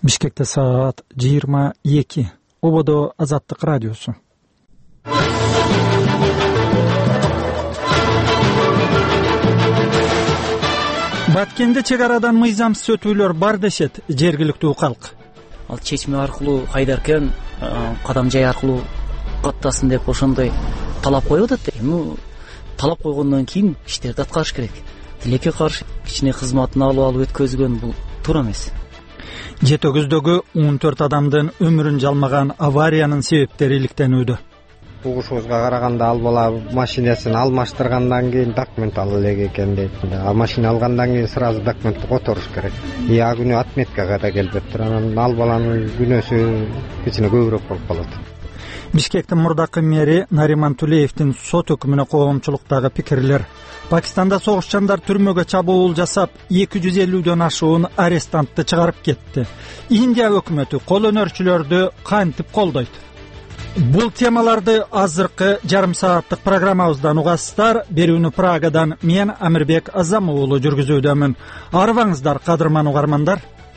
Бишкекте саат 22. Ободо Азаттык радиосу. Баткенде чек арадан мыйзамсыз өтүүлөр бар дешет жергиликтүү калк. Ал чечме аркылуу кайдаркен кадам жай аркылуу каттасын деп ошондой талап коюп атат. Талап койгондон кийин иштерди аткарыш керек. Тилекке каршы кичине кызматын алып өткөзгөн бул туура эмес. Жетөгүздөгү 14 адамдын өмүрүн жалмаган авариянын себептери иликтенүүдө. Угушубузга караганда ал бала машинасын алмаштыргандан кийин документ ала элек экен дейт. Машина алгандан кийин сразу документти которуш керек. Я күнү отметкага да келбептир. Анан ал баланын күнөөсү кичине көбүрөөк болуп калат. Бишкектин мурдакы мэри Нариман Тулеевдин сот өкүмүнө коомчулуктагы пикирлер. Пакистанда согушчандар түрмөгө чабуул жасап, 250дөн ашуун арестантты чыгарып кетти. Индия өкмөтү кол өнөрчүлөрдү кантип колдойт? Бул темаларды азыркы жарым сааттык программабыздан угасыздар. Берүүнү Прагадан мен Амирбек Азам уулу жүргүзүүдөмүн. Арыбаңыздар, кадырман угармандар.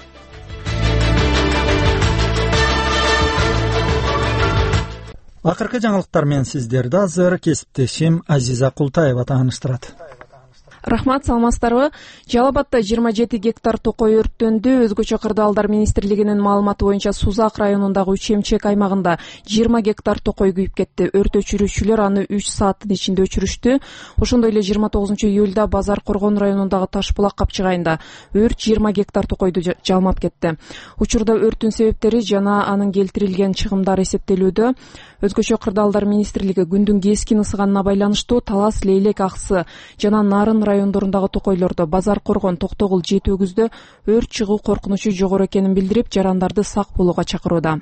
Акыркы жаңылыктар менен сиздерди азыр кесиптешим Азиза Култаева тааныштырат. Рахмат, саламатсыздарбы? Жалал-Абадда 27 гектар токой өрттөндү. Өзгөчө кырдаалдар министрлигинин маалыматы боюнча Сузак районундагы 3 эмчек аймагында 20 гектар токой күйүп кетти. Өрт өчүрүүчүлөр аны 3 сааттын ичинде өчүрүштү. Ошондой эле 29 июлда Базар Коргон районундагы Ташбулак капчыгайында өрт 20 гектар токойду жалмап кетти. Учурда өрттүн себептери жана анын келтирилген чыгымдары эсептелүүдө. Өзгөчө кырдаалдар министрлиги күндүн кескин ысыганына байланыштуу Талас, Лейлек, Аксы жана Нарын райондорундагы токойлордо Базар Коргон, Токтогул, Жетөгүздө өрт чыгуу коркунучу жогору экенин билдирип, жарандарды сак болууга чакырууда.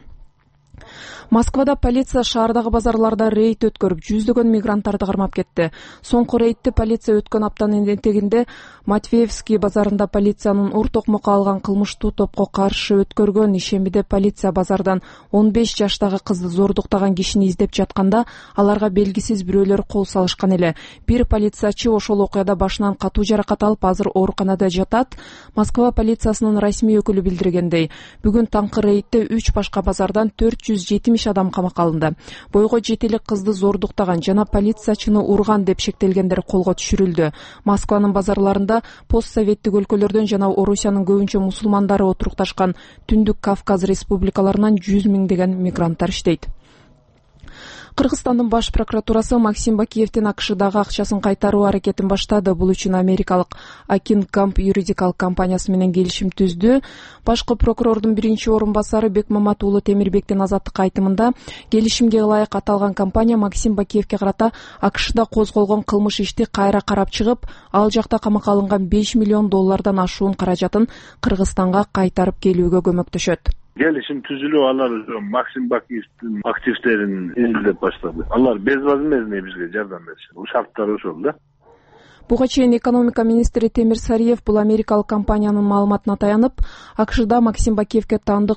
Москвада полиция шаардагы базарларда рейд өткөрүп, жүздөгөн мигранттарды кармап кетти. Соңку рейдти полиция өткөн аптанын этегинде Матвеевский базарында полициянын ур токмокко алган кылмыштуу топко каршы өткөргөн. Ишембиде полиция базардан 15 жаштагы кызды зордуктаган кишини издеп жатканда, аларга белгисиз бирөөлөр кол салышкан эле. Бир полициячы ошол окуяда башынан катуу жаракат алып, азыр ооруканада жатат. Москва полициясынын расмий өкүлү билдиргендей, бүгүн таңкы рейдте 3 башка базардан 470 адам камакка алынды. Бойго жетелик кызды зордуктаган жана полициячыны урган деп шектелгендер колго түшүрүлдү. Москванын базарларында постсоветтик өлкөлөрдөн жана Орусиянын көбүнчө мусулмандары отурукташкан Түндүк Кавказ республикаларынан 100 миңдеген мигранттар иштейт. Кыргызстандын баш прокуратурасы Максим Бакиевдин АКШдагы акчасын кайтаруу аракетин баштады. Бул үчүн америкалык Акинкамп юридикалык компаниясы менен келишим түздү. Башкы прокурордун биринчи орун басары Бекмамат уулу Темирбектин Азаттыкка айтымында, келишимге ылайык аталган компания Максим Бакиевге карата АКШда козголгон кылмыш ишти кайра карап чыгып, ал жакта камакка алынган $5 миллион ашуун каражатын Кыргызстанга кайтарып келүүгө көмөктөшөт. Келишим түзүлүп, алар Максим Бакиевдин активдерин изилдеп баштады. Алар безвозмездный бизге жардам беришет. Шарттары ошол да. Буга чейин экономика министри Темир Сариев бул америкалык компаниянын маалыматына таянып, АКШда Максим Бакиевге таандык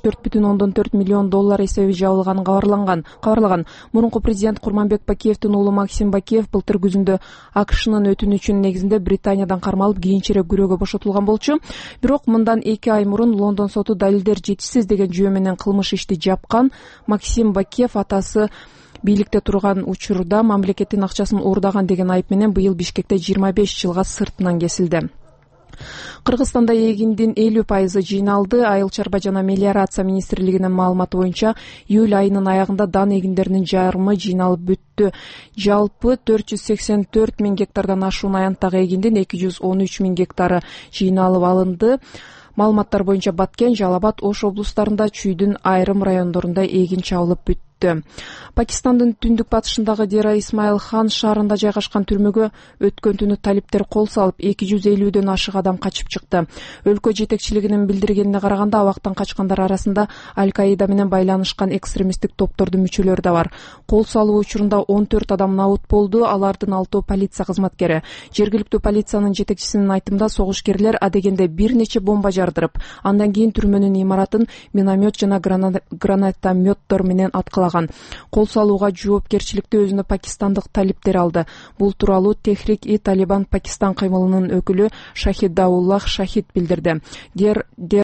$74,4 миллион эсеби жабылганын кабарлаган. Мурунку президент Курманбек Бакиевдин уулу Максим Бакиев былтыр күзүндө АКШнын өтүнүчүнүн негизинде Британиядан кармалып, кийинчерээк күрөөгө бошотулган болчу. Бирок мындан 2 ай мурун Лондон соту далилдер жетишсиз деген жүйө менен кылмыш ишти жапкан. Максим Бакиев атасы бийликте турган учурда мамлекеттин акчасын уурдаган деген айып менен быйыл Бишкекте 25 жылга сыртынан кесилди. Кыргызстанда эгиндин 50% жыйналды. Айыл чарба жана мелиорация министрлигинин маалыматы боюнча, июль айынын аягында дан эгиндеринин жарымы жыйналып бүттү. Жалпы 484 миң гектардан ашуун аянттагы эгиндин 213 миң гектары жыйналып алынды. Маалыматтар боюнча Баткен, Жалал-Абад, Ош облустарында чүйдүн айрым райондорунда эгин чабылып бүттү. Пакистандын түндүк батышындагы Дера Исмаил Хан шаарында жайгашкан түрмөгө өткөн түнү талиптер кол салып, 250дөн ашык адам качып чыкты. Өлкө жетекчилигинин билдиргенине караганда, абактан качкандар арасында Аль-Каида менен байланышкан экстремисттик топтордун мүчөлөрү да бар. Кол салуу учурунда 14 адам набут болду, алардын 6 полиция кызматкери. Жергиликтүү полициянын жетекчисинин айтымында, согушкерлер адегенде бир нече бомба жардырып, андан кийин түрмөнүн имаратын миномет жана гранатометтор менен аткалаган. Кол салууга жоопкерчиликти өзүнө пакистандык талиптер алды. Бул тууралуу Техрик-и Талибан Пакистан кыймылынын өкүлү Шахид Дауллах Шахид билдирди.